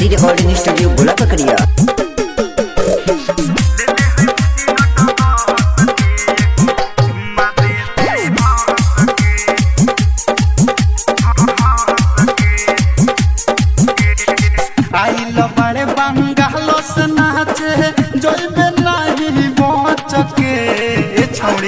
Bihari recording studio गोला पकड़िया। आइल बड़े बंगाल से नाचे जोइबे नहीं बच के छोड़ी।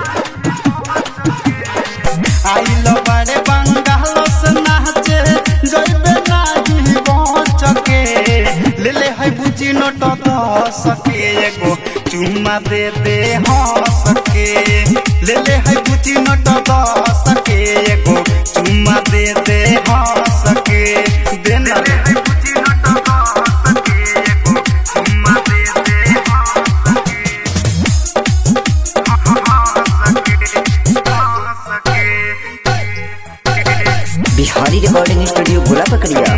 आइल बड़े बंगाल से नाचे जोइबे नहीं बच के ले है बुझी नोट दस के एगो चुम्मा दे दे हंस के ले है बुझी नोट दस के एगो चुम्मा दे दे हंस के देना बिहारी रिकॉर्डिंग स्टूडियो गोला पकड़िया।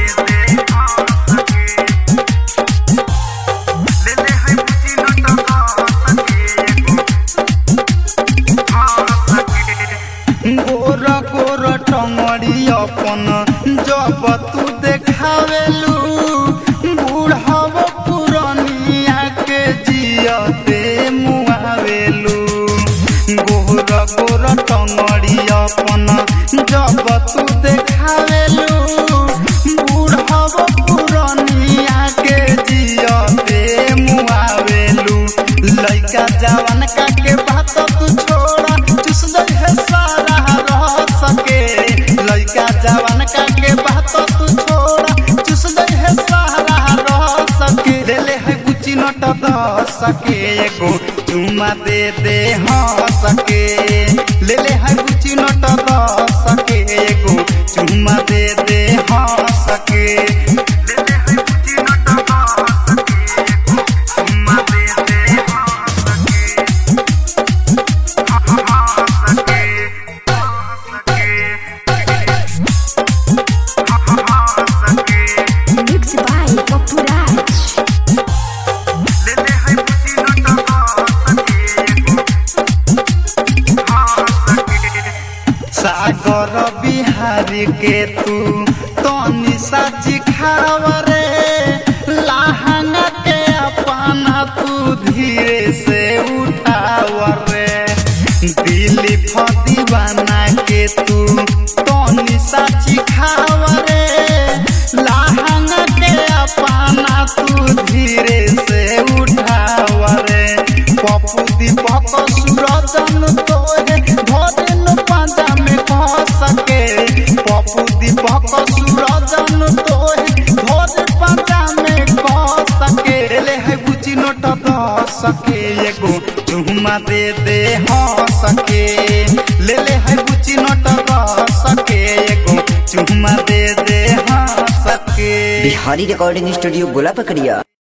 गोरा गोरा टंगड़ी अपन जब तू देखावेलू बूढ़व पुरनिया के जियते मुआवेलू। गोरा गोरा टंगड़ी अपन जब तू देखावेलू बूढ़व पुरनिया के जियते मुआवेलू। लइका जवान का के बात तू छोड़ा चुस दे है सारा रह सके। लइका जवान का के बात तू छोड़ा चुस दे है सारा रह सके। ले है बुची नोट दस के एगो चुम्मा दे दे हंस के ले है बुची नोट दस के एगो चुम्मा दे दे हंस के। सागर बिहारी के तू तनी साची खावरे लहंगा के अपना तू धीरे से उठावरे। दिल्ली दीवाना के तू तनी साची खावरे लहंगा के अपना तू धीरे से उठावरे। पप्पू दीपक सूरजन तोरे भोजन पांजा में कह सके। पप्पू दीपक सूरजन तोरे भोजन पांजा में कह सके। ले है बुची नोट दस के एगो चुम्मा दे दे हंस के ले है बुची नोट दस के एगो चुम्मा दे दे हंस के। बिहारी रिकॉर्डिंग स्टूडियो गोला पकड़िया।